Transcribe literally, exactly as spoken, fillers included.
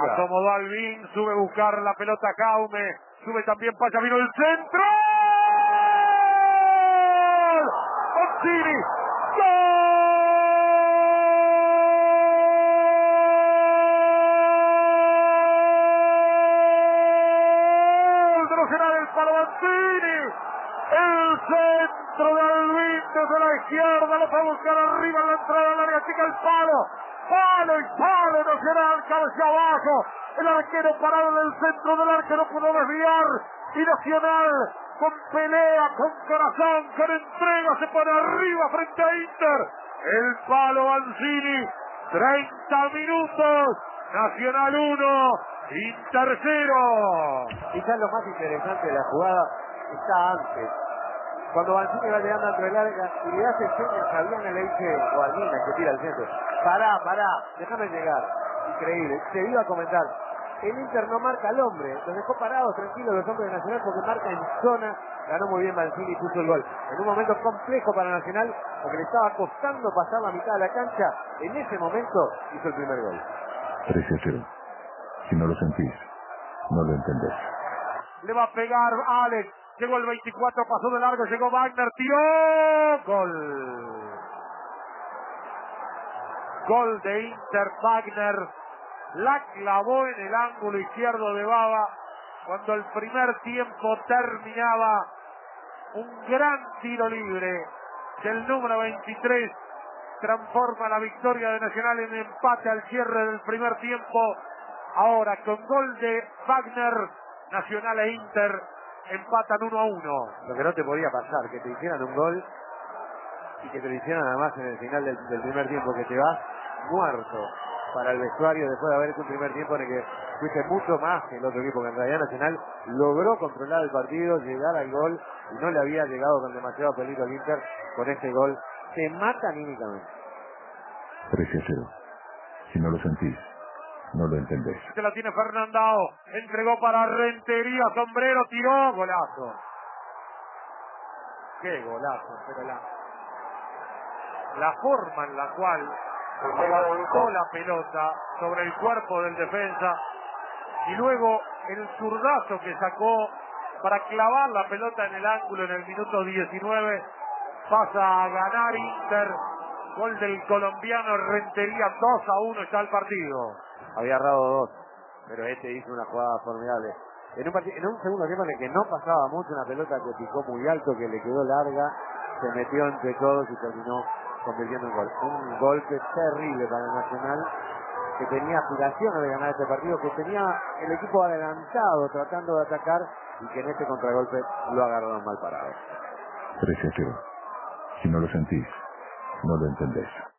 va. Acomodó Albín, sube a buscar la pelota Jaume, sube también Paya, vino el centro. ¡Gol! Mancini, ¡gol! De Nacional, el palo Mancini. El centro de Albín desde la izquierda, lo fue a buscar arriba en la entrada del área chica, el palo. Palo y palo, Nacional, cabeza abajo. El arquero parado en el centro del arco no pudo desviar. Y Nacional, con pelea, con corazón, con entrega, se pone arriba frente a Inter. El palo Mancini, treinta minutos. Nacional uno, Inter cero. Quizás lo más interesante de la jugada está antes. Cuando Mancini va llegando dentro del área y le hace señas a Fabiana, le dice, o a Almina, que tira al centro, pará, pará, déjame llegar. Increíble. Se iba a comentar, el Inter no marca al hombre, los dejó parados, tranquilos los hombres de Nacional porque marca en zona. Ganó muy bien Mancini y puso el gol. En un momento complejo para Nacional, porque le estaba costando pasar la mitad de la cancha, en ese momento hizo el primer gol. tres a cero. Si no lo sentís, no lo entendés. Le va a pegar Alex. Llegó el veinticuatro, pasó de largo, llegó Wagner, tiró. Gol. Gol de Inter, Wagner. La clavó en el ángulo izquierdo de Baba. Cuando el primer tiempo terminaba, un gran tiro libre del número veintitrés transforma la victoria de Nacional en empate al cierre del primer tiempo. Ahora con gol de Wagner, Nacional e Inter empatan uno a uno. Lo que no te podía pasar, que te hicieran un gol y que te lo hicieran además en el final del, del primer tiempo, que te vas muerto para el vestuario después de haber hecho un primer tiempo en el que fuiste mucho más que el otro equipo, que en realidad Nacional logró controlar el partido, llegar al gol y no le había llegado con demasiado peligro al Inter. Con este gol te mata anímicamente. tres a cero. Si no lo sentís, no lo entendés. Se la tiene Fernandao, entregó para Rentería, sombrero, tiró, golazo. Qué golazo, pero la, la forma en la cual levantó la pelota sobre el cuerpo del defensa y luego el zurdazo que sacó para clavar la pelota en el ángulo en el minuto diecinueve, pasa a ganar Inter. Gol del colombiano Rentería, dos a uno está el partido. Había errado dos, pero este hizo una jugada formidable. En un, en un segundo tiempo en el que no pasaba mucho, una pelota que picó muy alto, que le quedó larga, se metió entre todos y terminó convirtiendo en gol. Un golpe terrible para el Nacional, que tenía aspiraciones de ganar este partido, que tenía el equipo adelantado tratando de atacar y que en este contragolpe lo agarraron mal parado. tres a cero. Si no lo sentís, no lo entendés.